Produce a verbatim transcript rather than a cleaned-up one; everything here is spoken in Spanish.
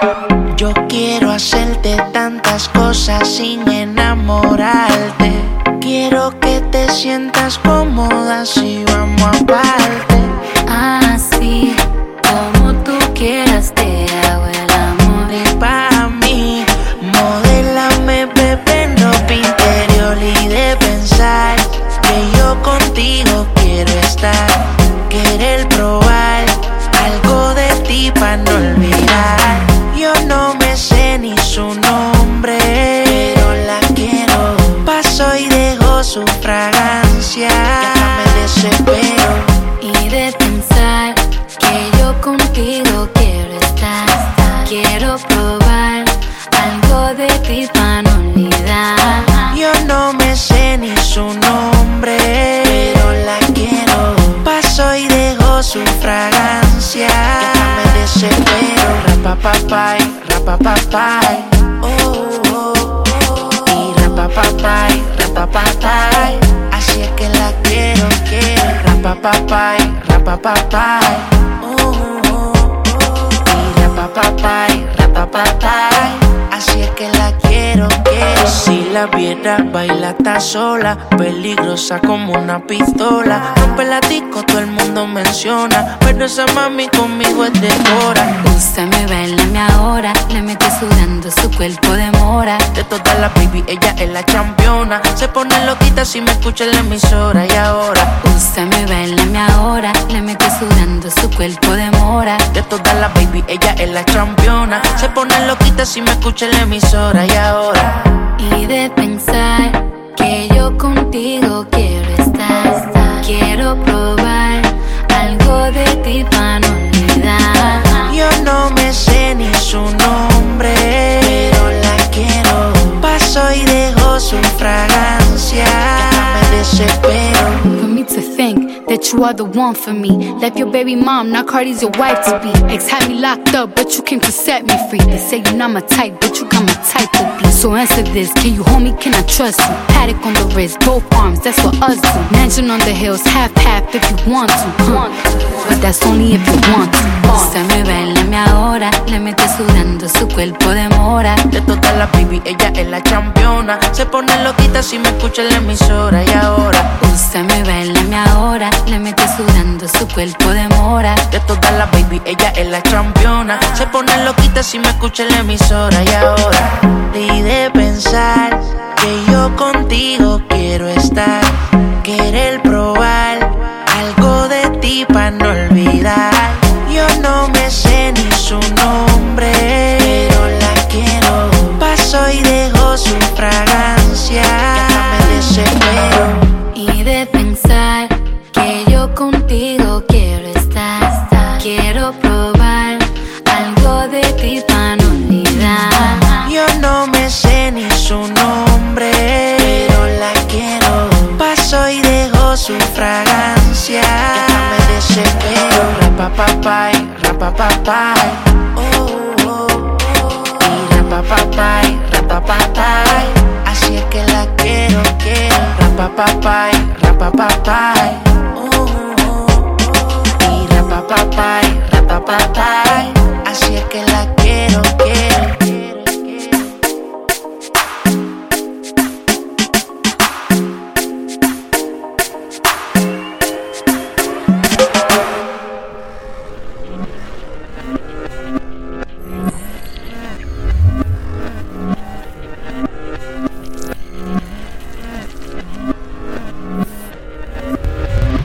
Yo quiero hacerte tantas cosas sin enamorarte. Quiero que te sientas cómoda si vamos aparte. Así como tú quieras te hago el amor. Y pa' mí, modélame, bebé, no interior. Y de pensar que yo contigo quiero estar. Querer probar algo de ti pa' no olvidar. Yo no me sé ni su nombre, pero la quiero. Paso y dejo su fragancia, ya me desespero. Y de pensar que yo contigo quiero estar. Quiero probar algo de ti pa' no olvidar. Yo no me sé ni su nombre, pero la quiero. Paso y dejo su fragancia, ya me desespero. Rapapapay, rapapapay, oh, oh, oh. Y rapapapay, rapapapay, así es que la quiero, quiero. Rapapapay, rapapapay, oh, oh, oh. Y rapapapay, rapapapay, así es que la quiero, quiero. Si la viera, baila está sola, peligrosa como una pistola. Rompe la disco, todo el mundo menciona, pero esa mami conmigo es de hora. Úsame, bailame ahora, le mete sudando, su cuerpo demora. De todas las baby, ella es la championa. Se pone loquita si me escucha en la emisora. Y ahora, úsame, bailame ahora, le mete sudando, su cuerpo demora. de todas las baby, ella es la championa. Se pone loquita si me escucha en la emisora. Y ahora, Y de pensar que yo contigo quiero estar. Quiero probar algo de ti pa' no olvidar. yo no me sé ni su nombre, pero la quiero. Paso y dejo su fragancia, ya me desespero. For me to think that you are the one for me. Left your baby mom, now Cardi's your wife to be. Ex had me locked up, but you came to set me free. They say you're not my type, but you got my type to be. So answer this, can you hold me, can I trust you? Paddock on the wrist, both arms, that's what us do. Mansion on the hills, half-half if you want to, huh? But that's only if you want to. Úsame, bailame ahora, le mete sudando, su cuerpo demora. De todas las baby, ella es la championa. Se pone loquita si me escucha en la emisora. Y ahora, Úsame, bailame ahora, le mete sudando, su cuerpo demora. de todas las baby, ella es la championa. Se pone loquita si me escucha en la emisora. Y ahora, y de pensar que yo contigo quiero estar. Querer probar algo de ti pa' no olvidar. Yo no me sé ni su nombre, pero la quiero. Paso y dejo su fragancia, ya me desespero. Y de pensar que yo contigo quiero estar. Quiero probar algo de ti pa' no olvidar. Yo no me sé ni su nombre, pero la quiero. Paso y dejo su fragancia, ya me desespero. Rapapapay, rapapapay, oh, oh, oh. Y rapapapay, rapapapay, así es que la quiero, quiero. Rapapapay, rapapapay,